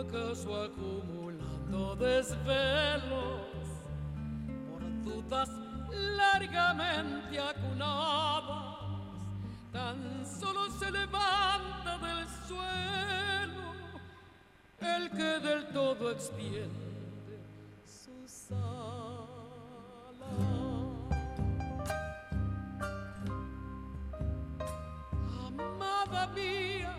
acaso acumulando desvelos por dudas largamente acunadas, tan solo se levanta del suelo el que del todo extiende sus alas. Amada mía,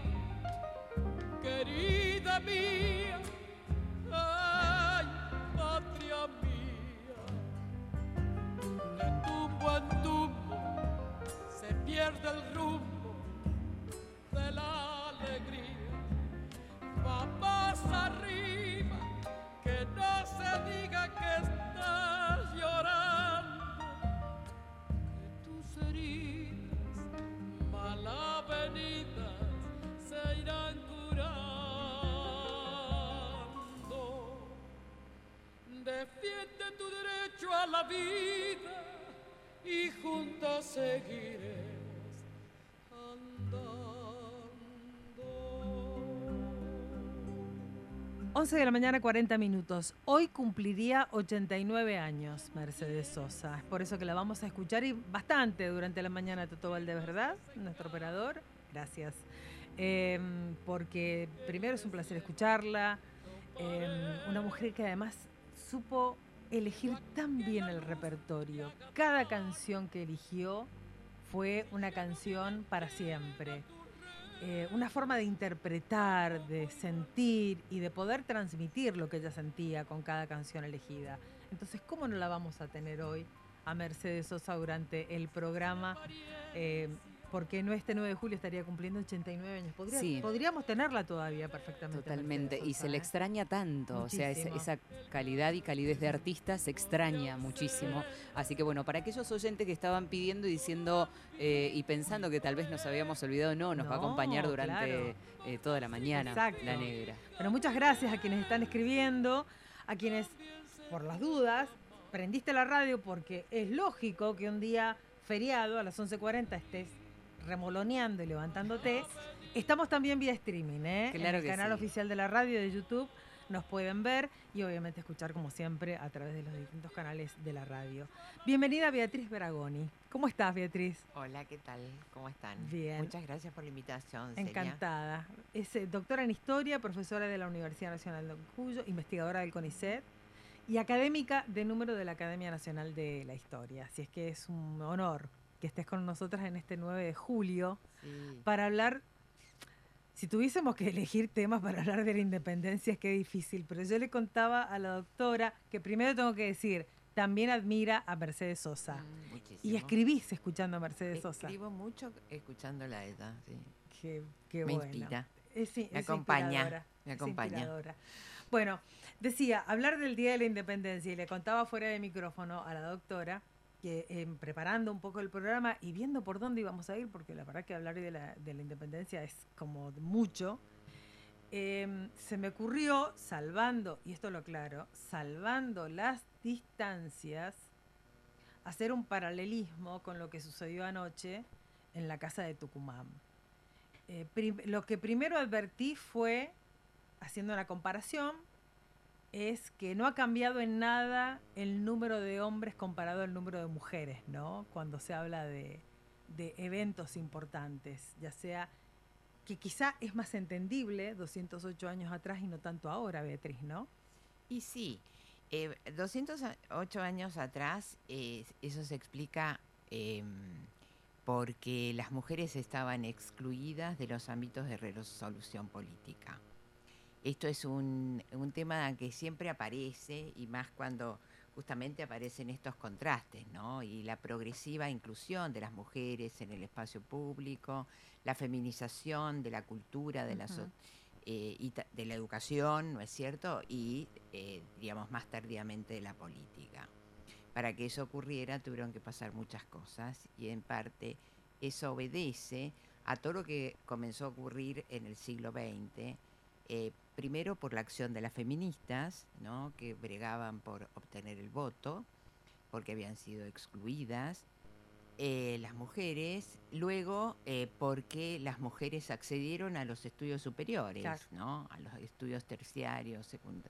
querida mía, ay, patria mía, de tumbo en tumbo se pierde el rumbo de la alegría. Va más arriba, que no se diga que estás llorando, que tus heridas mal avenidas se irán curando. Defiende tu derecho a la vida y juntos seguiremos andando. 11 de la mañana, 40 minutos. Hoy cumpliría 89 años Mercedes Sosa. Es por eso que la vamos a escuchar y bastante durante la mañana, Toto Valde, ¿verdad? Nuestro operador. Gracias. Porque primero es un placer escucharla. Una mujer que además supo elegir tan bien el repertorio. Cada canción que eligió fue una canción para siempre. Una forma de interpretar, de sentir y de poder transmitir lo que ella sentía con cada canción elegida. Entonces, ¿cómo no la vamos a tener hoy a Mercedes Sosa durante el programa? Porque este 9 de julio estaría cumpliendo 89 años. Podríamos tenerla todavía perfectamente. Totalmente, Sosa, y se le extraña tanto, muchísimo. O sea, esa calidad y calidez de artista se extraña muchísimo. Así que bueno, para aquellos oyentes que estaban pidiendo y diciendo y pensando que tal vez nos habíamos olvidado, nos va a acompañar durante toda la mañana. Exacto. La negra. Bueno, muchas gracias a quienes están escribiendo, a quienes, por las dudas, prendiste la radio porque es lógico que un día feriado a las 11:40 estés remoloneando y levantándote. Estamos también vía streaming, Claro, en el canal sí. oficial de la radio de YouTube. Nos pueden ver y obviamente escuchar como siempre a través de los distintos canales de la radio. Bienvenida Beatriz Beragoni. ¿Cómo estás, Beatriz? Hola, ¿qué tal? ¿Cómo están? Bien. Muchas gracias por la invitación, Celia. Encantada. Es doctora en Historia, profesora de la Universidad Nacional de Cuyo, investigadora del CONICET y académica de número de la Academia Nacional de la Historia. Así es que es un honor que estés con nosotras en este 9 de julio para hablar. Si tuviésemos que elegir temas para hablar de la independencia, es que difícil, pero yo le contaba a la doctora que primero tengo que decir, también admira a Mercedes Sosa. Muchísimo. Y escribís escuchando a Mercedes Sosa. Escribo mucho escuchándola a ella, sí. Qué me bueno. inspira. Me acompaña. Me acompaña. Inspiradora. Bueno, decía, hablar del Día de la Independencia, y le contaba fuera de micrófono a la doctora, que preparando un poco el programa y viendo por dónde íbamos a ir, porque la verdad que hablar de la independencia es como mucho, se me ocurrió, salvando, y esto lo aclaro, salvando las distancias, hacer un paralelismo con lo que sucedió anoche en la casa de Tucumán. Lo que primero advertí fue, haciendo una comparación, es que no ha cambiado en nada el número de hombres comparado al número de mujeres, ¿no? Cuando se habla de eventos importantes, ya sea que quizá es más entendible 208 años atrás y no tanto ahora, Beatriz, ¿no? Y sí, 208 años atrás, eso se explica porque las mujeres estaban excluidas de los ámbitos de resolución política. Esto es un tema que siempre aparece, y más cuando justamente aparecen estos contrastes, ¿no? Y la progresiva inclusión de las mujeres en el espacio público, la feminización de la cultura, de, de la educación, ¿no es cierto? Y, digamos, más tardíamente de la política. Para que eso ocurriera tuvieron que pasar muchas cosas, y en parte eso obedece a todo lo que comenzó a ocurrir en el siglo XX, primero por la acción de las feministas, ¿no? Que bregaban por obtener el voto, porque habían sido excluidas, las mujeres, luego porque las mujeres accedieron a los estudios superiores, Claro. ¿no? A los estudios terciarios,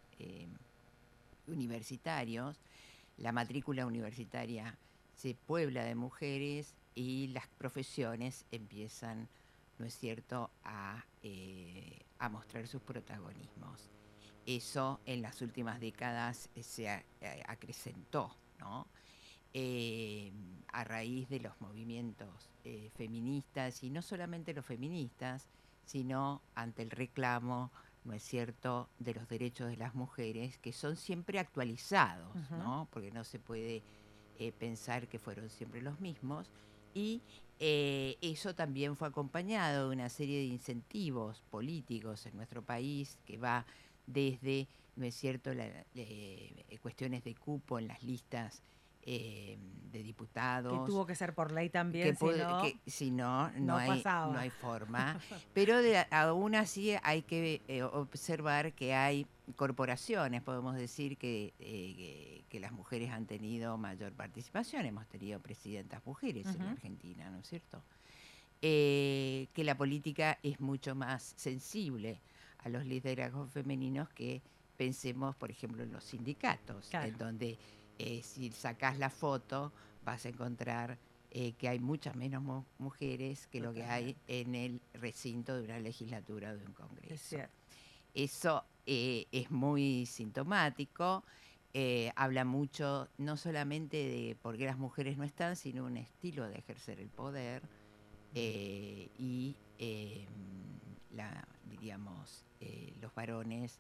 universitarios. La matrícula universitaria se puebla de mujeres y las profesiones empiezan, ¿no es cierto?, a mostrar sus protagonismos. Eso en las últimas décadas se acrecentó, ¿no? A raíz de los movimientos feministas, y no solamente los feministas, sino ante el reclamo, ¿no es cierto?, de los derechos de las mujeres, que son siempre actualizados, ¿no? Porque no se puede pensar que fueron siempre los mismos. Y eso también fue acompañado de una serie de incentivos políticos en nuestro país, que va desde, ¿no es cierto?, cuestiones de cupo en las listas de diputados. Que tuvo que ser por ley también, Si no, no pasaba. no hay forma. Pero aún así hay que observar que hay corporaciones, podemos decir que las mujeres han tenido mayor participación. Hemos tenido presidentas mujeres en la Argentina, ¿no es cierto? Que la política es mucho más sensible a los liderazgos femeninos que pensemos, por ejemplo, en los sindicatos, Claro. en donde si sacás la foto vas a encontrar que hay muchas menos mujeres que lo que hay en el recinto de una legislatura o de un congreso. Es cierto. Eso es muy sintomático, habla mucho no solamente de por qué las mujeres no están, sino un estilo de ejercer el poder y diríamos, los varones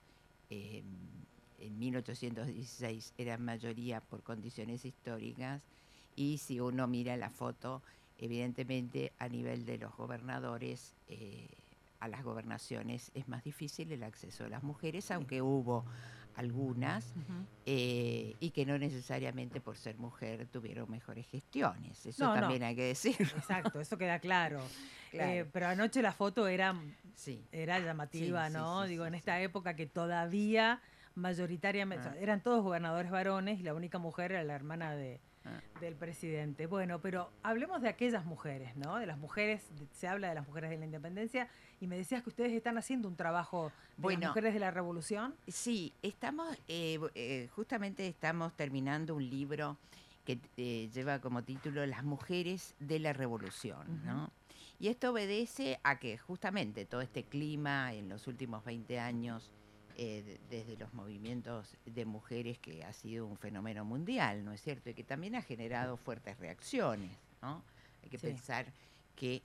en 1816 eran mayoría por condiciones históricas, y si uno mira la foto, evidentemente a nivel de los gobernadores, a las gobernaciones es más difícil el acceso de las mujeres, aunque hubo algunas, y que no necesariamente por ser mujer tuvieron mejores gestiones. Eso también hay que decirlo. Exacto, eso queda claro. Claro. Pero anoche la foto era Sí. llamativa, Sí, ¿no? sí, Digo, sí, en sí. esta época que todavía mayoritariamente, o sea, eran todos gobernadores varones y la única mujer era la hermana del presidente. Bueno, pero hablemos de aquellas mujeres, ¿no? De las mujeres, se habla de las mujeres de la independencia, y me decías que ustedes están haciendo un trabajo de las mujeres de la revolución. Sí, estamos, justamente estamos terminando un libro que lleva como título Las mujeres de la revolución, ¿no? Y esto obedece a que justamente todo este clima en los últimos 20 años, desde los movimientos de mujeres, que ha sido un fenómeno mundial, ¿no es cierto? Y que también ha generado fuertes reacciones, ¿no? Hay que pensar que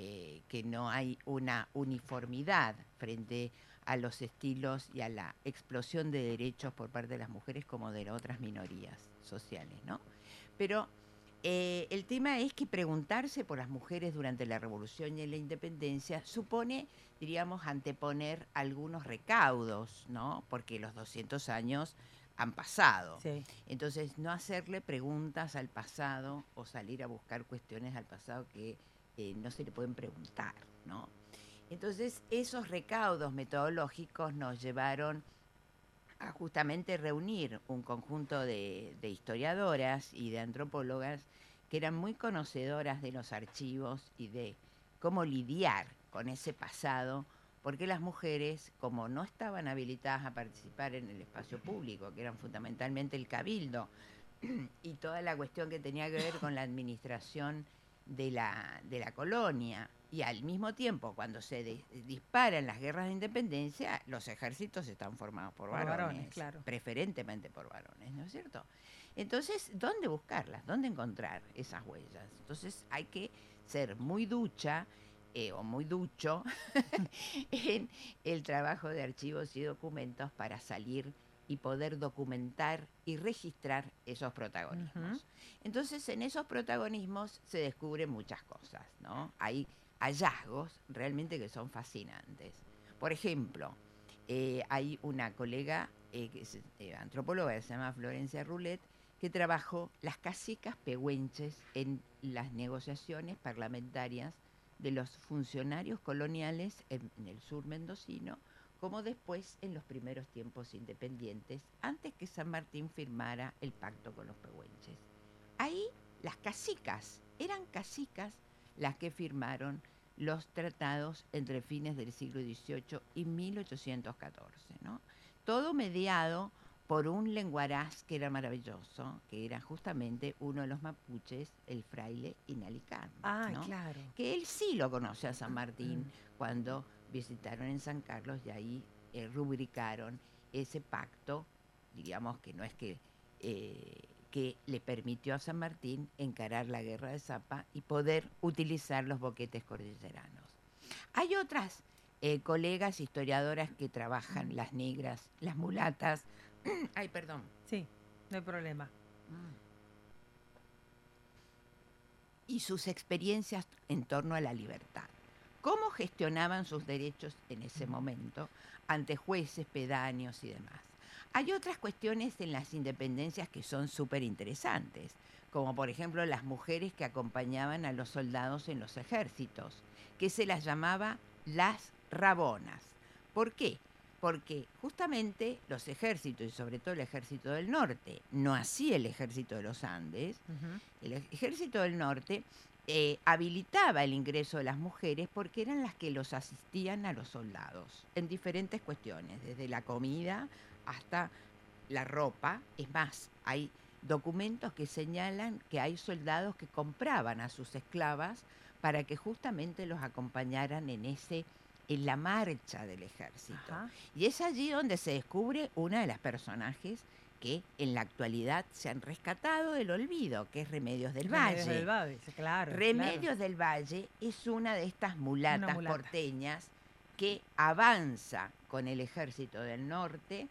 no hay una uniformidad frente a los estilos y a la explosión de derechos por parte de las mujeres como de otras minorías sociales, ¿no? Pero el tema es que preguntarse por las mujeres durante la Revolución y en la Independencia supone, diríamos, anteponer algunos recaudos, ¿no? Porque los 200 años han pasado. Sí. Entonces, no hacerle preguntas al pasado o salir a buscar cuestiones al pasado que no se le pueden preguntar, ¿no? Entonces, esos recaudos metodológicos nos llevaron a justamente reunir un conjunto de historiadoras y de antropólogas que eran muy conocedoras de los archivos y de cómo lidiar con ese pasado, porque las mujeres, como no estaban habilitadas a participar en el espacio público, que eran fundamentalmente el cabildo, y toda la cuestión que tenía que ver con la administración de la colonia, y al mismo tiempo, cuando se disparan las guerras de independencia, los ejércitos están formados por varones, claro. Preferentemente por varones, ¿no es cierto? Entonces, ¿dónde buscarlas? ¿Dónde encontrar esas huellas? Entonces hay que ser muy ducha o muy ducho en el trabajo de archivos y documentos para salir y poder documentar y registrar esos protagonismos. Entonces, en esos protagonismos se descubren muchas cosas, ¿no? Hay hallazgos realmente que son fascinantes. Por ejemplo, hay una colega que es antropóloga, que se llama Florencia Roulet, que trabajó las cacicas pehuenches en las negociaciones parlamentarias de los funcionarios coloniales en el sur mendocino, como después en los primeros tiempos independientes, antes que San Martín firmara el pacto con los pehuenches. Ahí las cacicas eran cacicas las que firmaron los tratados entre fines del siglo XVIII y 1814, ¿no? Todo mediado por un lenguaraz que era maravilloso, que era justamente uno de los mapuches, el fraile Inalicán, ¿no? Claro. Que él sí lo conoce a San Martín cuando visitaron en San Carlos y ahí rubricaron ese pacto, digamos que no es que le permitió a San Martín encarar la guerra de Zapa y poder utilizar los boquetes cordilleranos. Hay otras colegas historiadoras que trabajan, las negras, las mulatas. Ay, perdón. Sí, no hay problema. Y sus experiencias en torno a la libertad. ¿Cómo gestionaban sus derechos en ese momento ante jueces, pedáneos y demás? Hay otras cuestiones en las independencias que son súper interesantes, como por ejemplo las mujeres que acompañaban a los soldados en los ejércitos, que se las llamaba las rabonas. ¿Por qué? Porque justamente los ejércitos, y sobre todo el ejército del norte, no así el ejército de los Andes, el ejército del norte habilitaba el ingreso de las mujeres porque eran las que los asistían a los soldados en diferentes cuestiones, desde la comida hasta la ropa. Es más, hay documentos que señalan que hay soldados que compraban a sus esclavas para que justamente los acompañaran en la marcha del ejército. Ajá. Y es allí donde se descubre una de las personajes que en la actualidad se han rescatado del olvido, que es Remedios del Valle. Remedios del Valle, claro. Remedios del Valle es una de estas mulatas porteñas que avanza con el ejército del norte,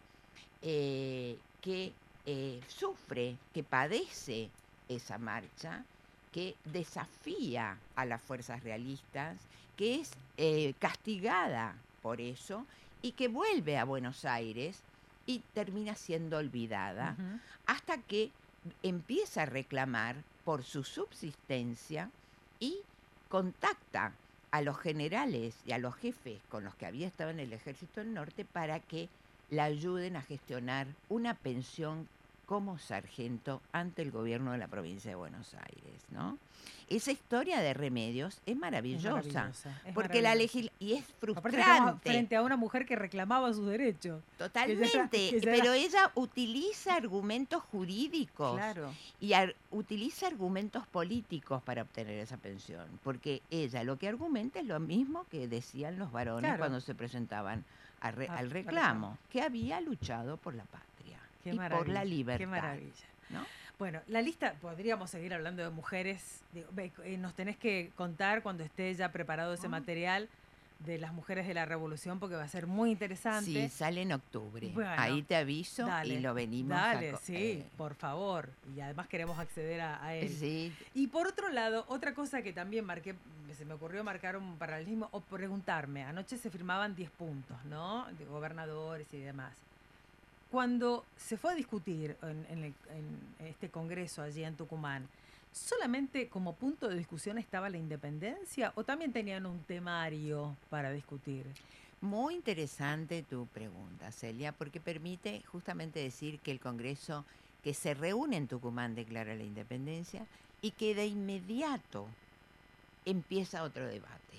que sufre, que padece esa marcha, que desafía a las fuerzas realistas, que es castigada por eso y que vuelve a Buenos Aires y termina siendo olvidada hasta que empieza a reclamar por su subsistencia y contacta a los generales y a los jefes con los que había estado en el Ejército del Norte para que la ayuden a gestionar una pensión como sargento ante el gobierno de la provincia de Buenos Aires, ¿no? Esa historia de Remedios es maravillosa, porque y es frustrante. Aparte, frente a una mujer que reclamaba sus derechos. Totalmente, pero ella utiliza argumentos jurídicos y utiliza argumentos políticos para obtener esa pensión, porque ella lo que argumenta es lo mismo que decían los varones cuando se presentaban al reclamo, que había luchado por la patria y por la libertad. Qué maravilla. ¿No? Bueno, la lista, podríamos seguir hablando de mujeres. Nos tenés que contar cuando esté ya preparado ese material de las mujeres de la Revolución, porque va a ser muy interesante. Sí, sale en octubre. Bueno, ahí te aviso y lo venimos sí, por favor. Y además queremos acceder a él. Sí. Y por otro lado, otra cosa que también se me ocurrió marcar un paralelismo o preguntarme. Anoche se firmaban 10 puntos, ¿no? De gobernadores y demás. Cuando se fue a discutir en este congreso allí en Tucumán, ¿solamente como punto de discusión estaba la independencia o también tenían un temario para discutir? Muy interesante tu pregunta, Celia, porque permite justamente decir que el Congreso que se reúne en Tucumán declara la independencia y que de inmediato empieza otro debate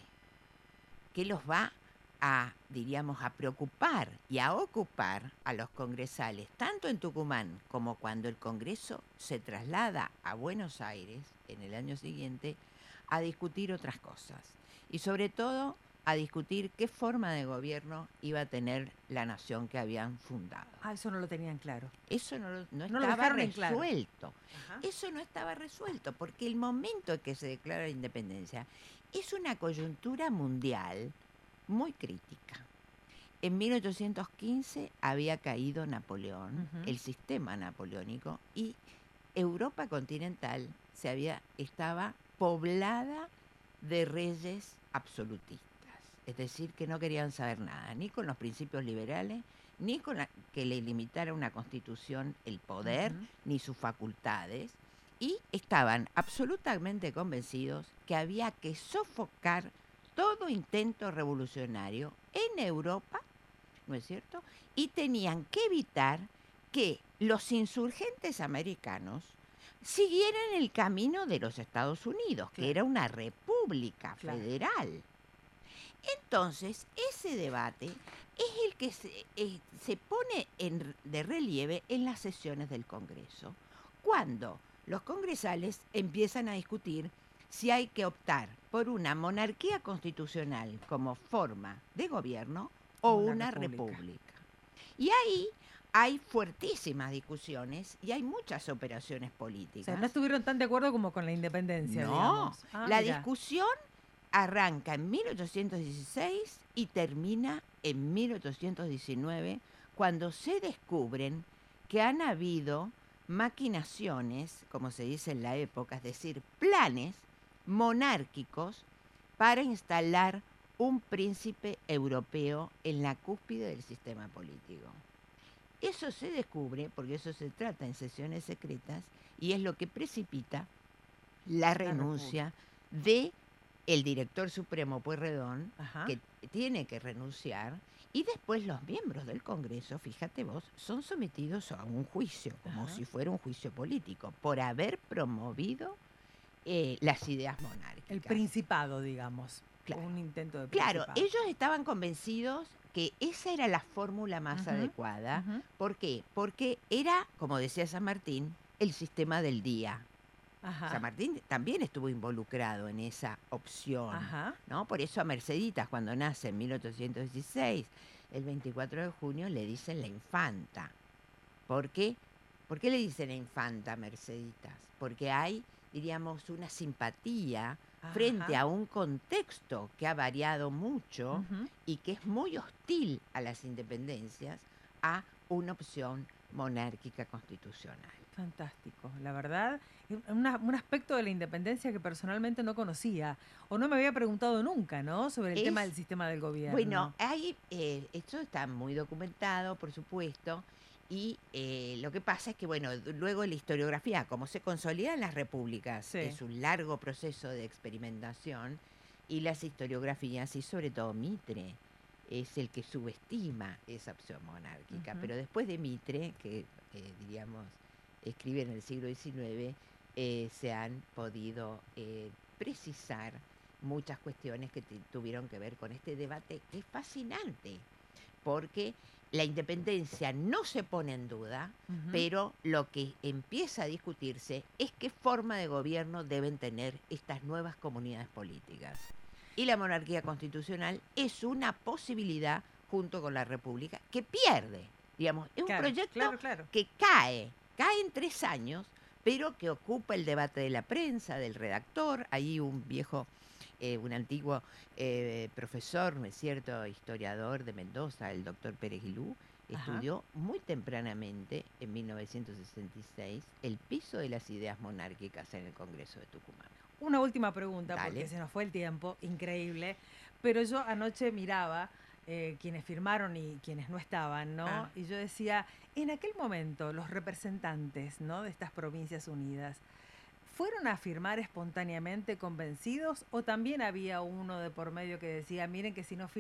que los va a preocupar y a ocupar a los congresales, tanto en Tucumán como cuando el Congreso se traslada a Buenos Aires en el año siguiente, a discutir otras cosas. Y sobre todo, a discutir qué forma de gobierno iba a tener la nación que habían fundado. Eso no lo tenían claro. Eso no estaba resuelto. Eso no estaba resuelto, porque el momento en que se declara la independencia es una coyuntura mundial muy crítica. En 1815 había caído Napoleón, el sistema napoleónico, y Europa continental estaba poblada de reyes absolutistas. Es decir, que no querían saber nada, ni con los principios liberales, ni con que le limitara una constitución el poder, ni sus facultades, y estaban absolutamente convencidos que había que sofocar todo intento revolucionario en Europa, ¿no es cierto? Y tenían que evitar que los insurgentes americanos siguieran el camino de los Estados Unidos, que Claro. era una república Claro. federal. Entonces, ese debate es el que se pone de relieve en las sesiones del Congreso, cuando los congresales empiezan a discutir si hay que optar por una monarquía constitucional como forma de gobierno o una república. Y ahí hay fuertísimas discusiones y hay muchas operaciones O políticas. sea, no estuvieron tan de acuerdo como con la independencia, No, digamos. la Mira. discusión arranca en 1816 y termina en 1819, cuando se descubren que han habido maquinaciones, como se dice en la época, es decir, planes monárquicos para instalar un príncipe europeo en la cúspide del sistema político. Eso se descubre, porque eso se trata en sesiones secretas, y es lo que precipita la renuncia de el director supremo Pueyrredón, Ajá. que tiene que renunciar, y después los miembros del Congreso, fíjate vos, son sometidos a un juicio, como Ajá. si fuera un juicio político, por haber promovido las ideas monárquicas. El principado, digamos. Claro. Un intento de Claro, principado. ellos estaban convencidos que esa era la fórmula más Ujú, adecuada. ujú. ¿Por qué? Porque era, como decía San Martín, el sistema del día. Ajá. San Martín también estuvo involucrado en esa opción, Ajá. ¿no? Por eso a Merceditas, cuando nace en 1816, el 24 de junio, le dicen la infanta. ¿Por qué? ¿Por qué le dicen la infanta a Merceditas? Porque hay, diríamos, una simpatía frente Ajá. a un contexto que ha variado mucho Ujú. y que es muy hostil a las independencias, a una opción monárquica constitucional. Fantástico, la verdad, un aspecto de la independencia que personalmente no conocía o no me había preguntado nunca, ¿no? Sobre el tema Es- del sistema del gobierno. Bueno, esto está muy documentado, por supuesto, y lo que pasa es que, bueno, luego la historiografía, como se consolidan las repúblicas, Sí. es un largo proceso de experimentación, y las historiografías, y sobre todo Mitre, es el que subestima esa opción monárquica. Ujú. Pero después de Mitre, que diríamos escribe en el siglo XIX, se han podido precisar muchas cuestiones que tuvieron que ver con este debate, que es fascinante, porque la independencia no se pone en duda, Ujú. pero lo que empieza a discutirse es qué forma de gobierno deben tener estas nuevas comunidades políticas. Y la monarquía constitucional es una posibilidad, junto con la república, que pierde. Digamos, es un Claro, proyecto claro. que cae en 3 años, pero que ocupa el debate de la prensa, del redactor. Ahí un viejo, un antiguo profesor, ¿no es cierto?, historiador de Mendoza, el doctor Pérez Guilú, Ajá. estudió muy tempranamente, en 1966, el piso de las ideas monárquicas en el Congreso de Tucumán. Una última pregunta, Dale. porque se nos fue el tiempo, increíble, pero yo anoche miraba quienes firmaron y quienes no estaban, ¿no? Ah. Y yo decía, en aquel momento los representantes, ¿no?, de estas provincias unidas, ¿fueron a firmar espontáneamente convencidos o también había uno de por medio que decía, miren que si no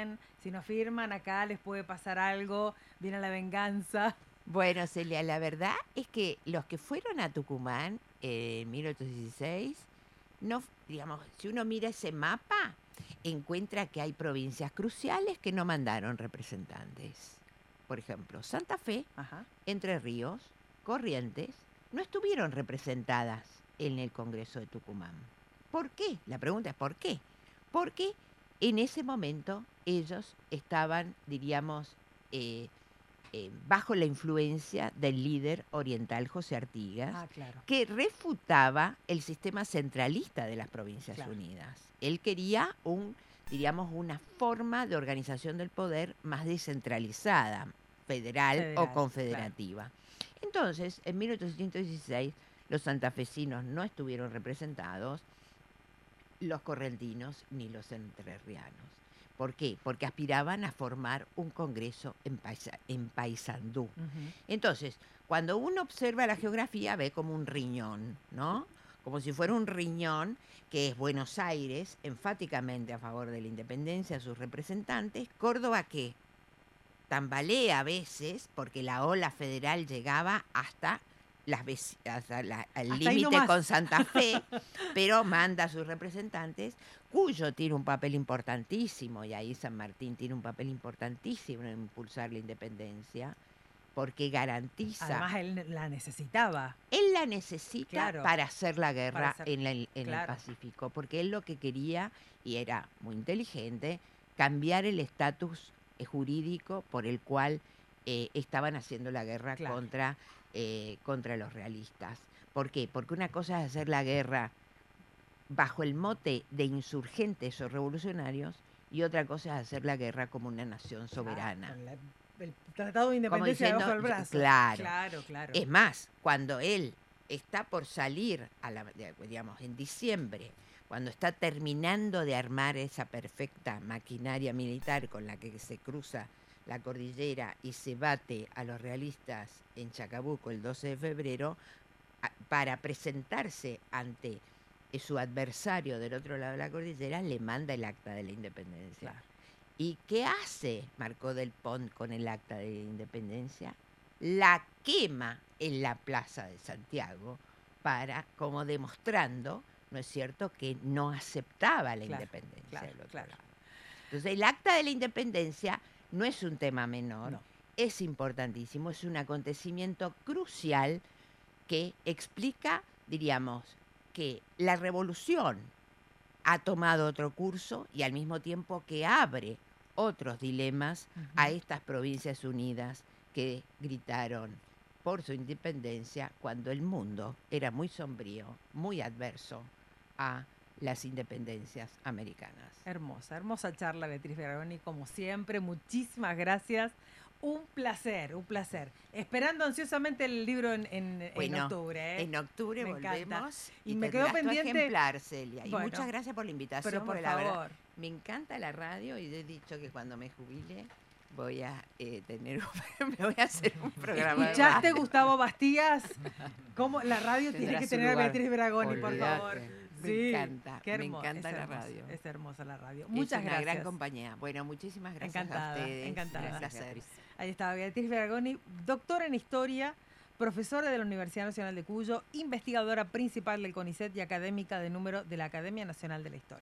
firman acá les puede pasar algo, viene la venganza? Bueno, Celia, la verdad es que los que fueron a Tucumán en 1816, no, digamos, si uno mira ese mapa, encuentra que hay provincias cruciales que no mandaron representantes. Por ejemplo, Santa Fe, Ajá. Entre Ríos, Corrientes, no estuvieron representadas en el Congreso de Tucumán. ¿Por qué? La pregunta es ¿por qué? Porque en ese momento ellos estaban, diríamos, bajo la influencia del líder oriental José Artigas, Ah, claro. que refutaba el sistema centralista de las Provincias Claro. Unidas. Él quería diríamos, una forma de organización del poder más descentralizada, federal o Federal, confederativa. Entonces, en 1816, los santafesinos no estuvieron representados, los correntinos ni los entrerrianos. ¿Por qué? Porque aspiraban a formar un congreso en Paysandú. Ujú. Entonces, cuando uno observa la geografía, ve como un riñón, ¿no? Como si fuera un riñón que es Buenos Aires, enfáticamente a favor de la independencia, sus representantes, Córdoba que tambalea a veces, porque la ola federal llegaba hasta al Hasta ahí límite nomás. con Santa Fe, pero manda a sus representantes, Cuyo tiene un papel importantísimo, y ahí San Martín tiene un papel importantísimo en impulsar la independencia, porque garantiza, Además, él la necesitaba. él la necesita Claro. para hacer la Para guerra hacer- en el claro. Pacífico, porque él lo que quería, y era muy inteligente, cambiar el estatus jurídico por el cual estaban haciendo la guerra Claro. contra los realistas. ¿Por qué? Porque una cosa es hacer la guerra bajo el mote de insurgentes o revolucionarios, y otra cosa es hacer la guerra como una nación soberana. Con el Tratado de Independencia diciendo, debajo del brazo. claro. Claro, claro. Es más, cuando él está por salir, digamos, en diciembre, cuando está terminando de armar esa perfecta maquinaria militar con la que se cruza la cordillera y se bate a los realistas en Chacabuco el 12 de febrero, para presentarse ante su adversario del otro lado de la cordillera, le manda el acta de la independencia. Claro. ¿Y qué hace Marcó del Pont con el acta de la independencia? La quema en la Plaza de Santiago, como demostrando, ¿no es cierto?, que no aceptaba la independencia del otro lado. Entonces, el acta de la independencia no es un tema menor, No. es importantísimo, es un acontecimiento crucial que explica, diríamos, que la revolución ha tomado otro curso, y al mismo tiempo que abre otros dilemas a estas provincias unidas que gritaron por su independencia cuando el mundo era muy sombrío, muy adverso a las independencias americanas. Hermosa, hermosa charla, Beatriz Veragoni, como siempre. Muchísimas gracias. Un placer, un placer. Esperando ansiosamente el libro en octubre. ¿Eh? En octubre Me encanta. volvemos. Y me quedó tendrás tu pendiente- ejemplar, Celia. Y Bueno, muchas gracias por la invitación. pero por porque la verdad, favor. me encanta la radio, y he dicho que cuando me jubile voy a me voy a hacer un programa. de ¿Escuchaste, radio. Gustavo Bastías? ¿Cómo la radio tiene Tendrá que su tener a lugar. Beatriz Veragoni, por Olvídate. favor? Me Sí, encanta, qué me hermoso, encanta es la hermoso, radio. Es hermosa la radio. Es Muchas una gracias. gran compañía. Bueno, muchísimas gracias Encantada, a ustedes. encantada. Un placer. Ahí estaba Beatriz Veragoni, doctora en Historia, profesora de la Universidad Nacional de Cuyo, investigadora principal del CONICET y académica de número de la Academia Nacional de la Historia.